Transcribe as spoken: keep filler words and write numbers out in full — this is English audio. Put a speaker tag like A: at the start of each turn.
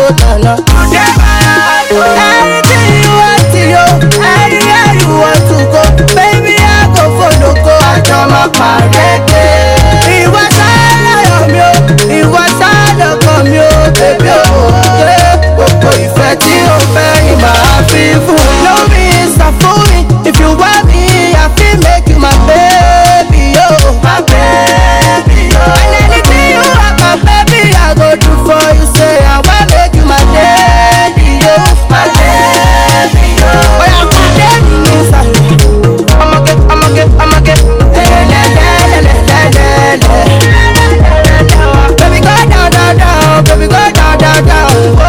A: Nana. Anything you want to yo, anywhere you want to go, baby I go follow go. I come up my reggae. It was all of me, it was all of me, baby oh yeah. Gbogbo ìfẹ́ tí o fẹ́ yìí máa fi fún. No be instant for me, if you want me, I feel make you my baby yo, my baby yo. And anything you want, my baby I go do for you. Say I want make you my daddy yo, my daddy yo. Oh yeah, my daddy inside. I'ma get, I'ma get, I'ma get. Le le le le le le le. Baby go down down down, baby go down down down.